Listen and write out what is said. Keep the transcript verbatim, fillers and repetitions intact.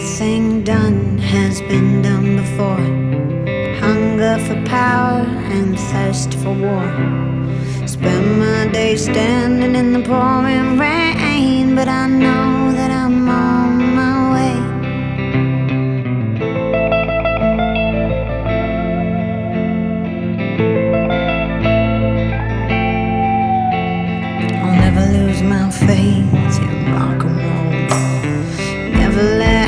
Everything done has been done before. Hunger for power and thirst for war. Spend my days standing in the pouring rain, but I know